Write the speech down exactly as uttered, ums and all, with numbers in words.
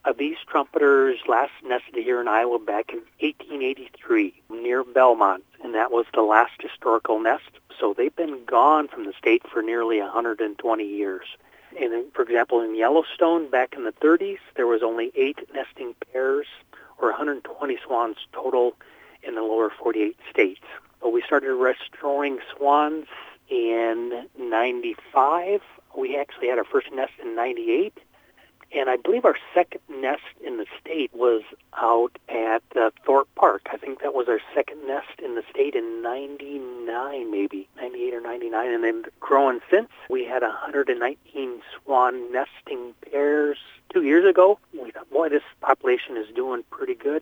Uh, these trumpeters last nested here in Iowa back in eighteen eighty-three near Belmont, and that was the last historical nest. So they've been gone from the state for nearly one hundred twenty years. And in, for example, in Yellowstone back in the thirties, there was only eight nesting pairs, or one hundred twenty swans total in the lower forty-eight states. But we started restoring swans in ninety-five. We actually had our first nest in ninety-eight. And I believe our second nest in the state was out at uh, Thorpe Park. I think that was our second nest in the state in ninety-nine, maybe, ninety-eight or ninety-nine. And then growing since, we had one hundred nineteen swan nesting pairs two years ago. We thought, boy, this population is doing pretty good.